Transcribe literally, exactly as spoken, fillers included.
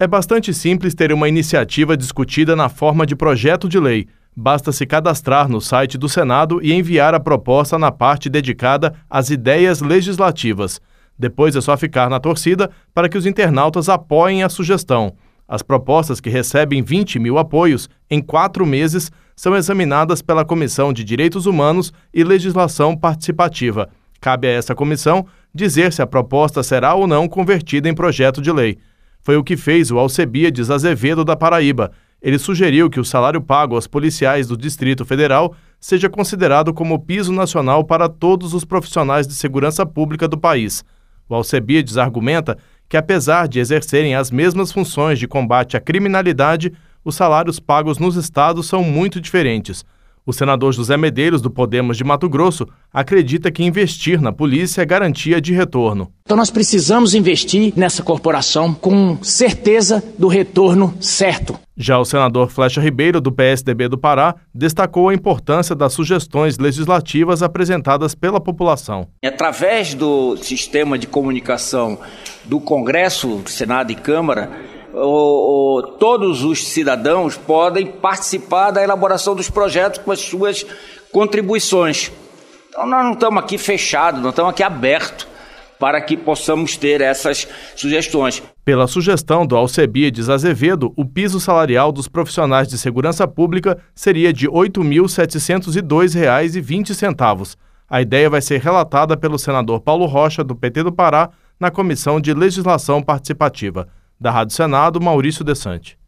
É bastante simples ter uma iniciativa discutida na forma de projeto de lei. Basta se cadastrar no site do Senado e enviar a proposta na parte dedicada às ideias legislativas. Depois é só ficar na torcida para que os internautas apoiem a sugestão. As propostas que recebem vinte mil apoios em quatro meses são examinadas pela Comissão de Direitos Humanos e Legislação Participativa. Cabe a essa comissão dizer se a proposta será ou não convertida em projeto de lei. Foi o que fez o Alcebiades Azevedo da Paraíba. Ele sugeriu que o salário pago aos policiais do Distrito Federal seja considerado como piso nacional para todos os profissionais de segurança pública do país. O Alcebiades argumenta que, apesar de exercerem as mesmas funções de combate à criminalidade, os salários pagos nos estados são muito diferentes. O senador José Medeiros, do Podemos de Mato Grosso, acredita que investir na polícia é garantia de retorno. Então nós precisamos investir nessa corporação com certeza do retorno certo. Já o senador Flecha Ribeiro, do P S D B do Pará, destacou a importância das sugestões legislativas apresentadas pela população. Através do sistema de comunicação do Congresso, Senado e Câmara, O, o, todos os cidadãos podem participar da elaboração dos projetos com as suas contribuições. Então nós não estamos aqui fechados, nós estamos aqui abertos para que possamos ter essas sugestões. Pela sugestão do Alcebiades Azevedo, o piso salarial dos profissionais de segurança pública seria de oito mil setecentos e dois reais e vinte centavos. A ideia vai ser relatada pelo senador Paulo Rocha, do P T do Pará, na Comissão de Legislação Participativa. Da Rádio Senado, Maurício Desante.